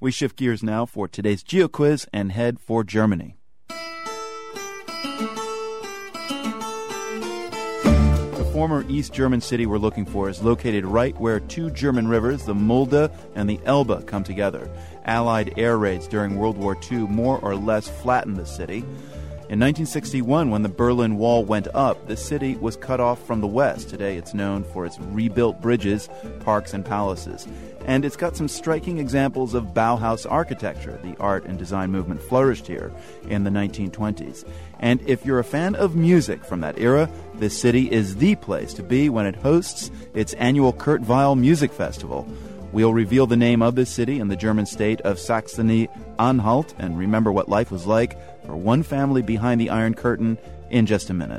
We shift gears now for today's GeoQuiz and head for Germany. The former East German city we're looking for is located right where two German rivers, the Mulde and the Elbe, come together. Allied air raids during World War II more or less flattened the city. In 1961, when the Berlin Wall went up, the city was cut off from the west. Today it's known for its rebuilt bridges, parks, and palaces. And it's got some striking examples of Bauhaus architecture. The art and design movement flourished here in the 1920s. And if you're a fan of music from that era, this city is the place to be when it hosts its annual Kurt Weill Music Festival. We'll reveal the name of this city in the German state of Saxony-Anhalt and remember what life was like for one family behind the Iron Curtain in just a minute.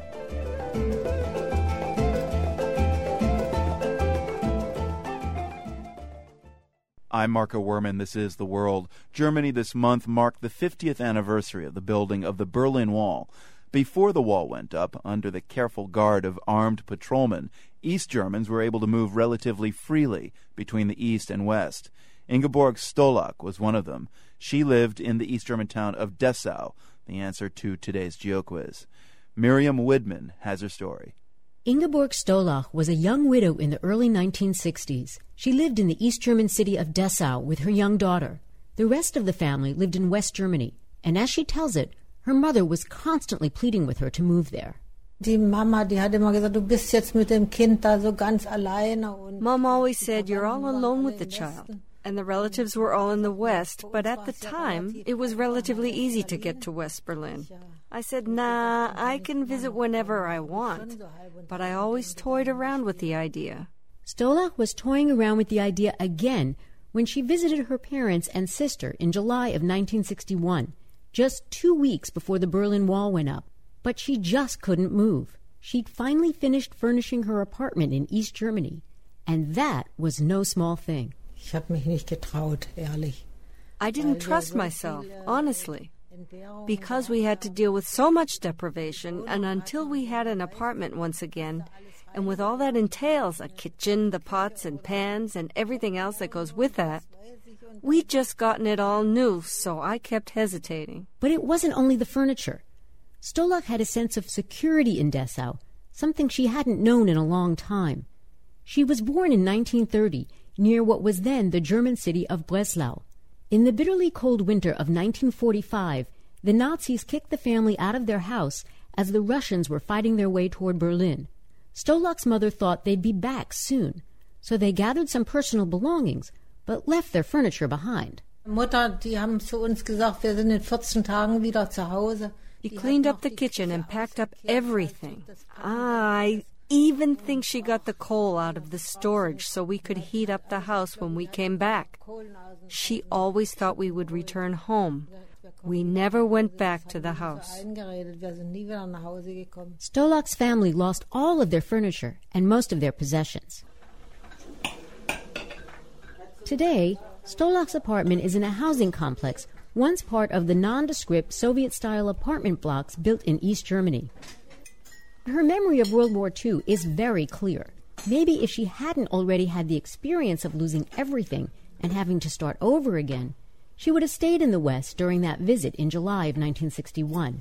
I'm Marco Werman. This is The World. Germany this month marked the 50th anniversary of the building of the Berlin Wall. Before the wall went up, under the careful guard of armed patrolmen, East Germans were able to move relatively freely between the East and West. Ingeborg Stolach was one of them. She lived in the East German town of Dessau, the answer to today's GeoQuiz. Miriam Widman has her story. Ingeborg Stolach was a young widow in the early 1960s. She lived in the East German city of Dessau with her young daughter. The rest of the family lived in West Germany, and as she tells it, her mother was constantly pleading with her to move there. Mom always said, "You're all alone with the child." And the relatives were all in the West, but at the time, it was relatively easy to get to West Berlin. I said, "Nah, I can visit whenever I want." But I always toyed around with the idea. Stolach was toying around with the idea again when she visited her parents and sister in July of 1961, just 2 weeks before the Berlin Wall went up. But she just couldn't move. She'd finally finished furnishing her apartment in East Germany, and that was no small thing. I didn't trust myself, honestly, because we had to deal with so much deprivation, and until we had an apartment once again, and with all that entails, a kitchen, the pots and pans, and everything else that goes with that, we'd just gotten it all new, so I kept hesitating. But it wasn't only the furniture. Stolach had a sense of security in Dessau, something she hadn't known in a long time. She was born in 1930, near what was then the German city of Breslau. In the bitterly cold winter of 1945, the Nazis kicked the family out of their house as the Russians were fighting their way toward Berlin. Stolach's mother thought they'd be back soon, so they gathered some personal belongings, but left their furniture behind. He cleaned up the kitchen and packed up everything. I even think she got the coal out of the storage so we could heat up the house when we came back. She always thought we would return home. We never went back to the house. Stolach's family lost all of their furniture and most of their possessions. Today, Stolach's apartment is in a housing complex, once part of the nondescript Soviet-style apartment blocks built in East Germany. Her memory of World War II is very clear. Maybe if she hadn't already had the experience of losing everything and having to start over again, she would have stayed in the West during that visit in July of 1961.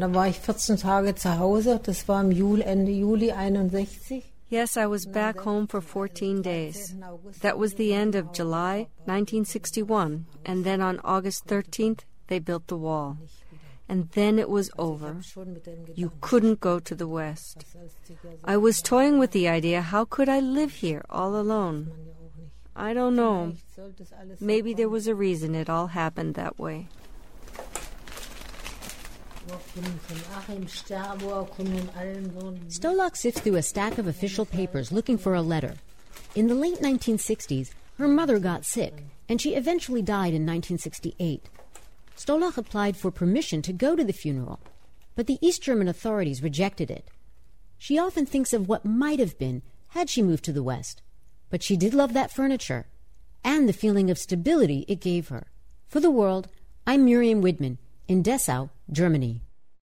Yes, I was back home for 14 days. That was the end of July 1961, and then on August 13th, they built the wall. And then it was over. You couldn't go to the West. I was toying with the idea, how could I live here all alone? I don't know. Maybe there was a reason it all happened that way. Stolach sifts through a stack of official papers looking for a letter. In the late 1960s, her mother got sick, and she eventually died in 1968. Stolach applied for permission to go to the funeral, but the East German authorities rejected it. She often thinks of what might have been had she moved to the West, but she did love that furniture and the feeling of stability it gave her. For The World, I'm Miriam Widman in Dessau, Germany.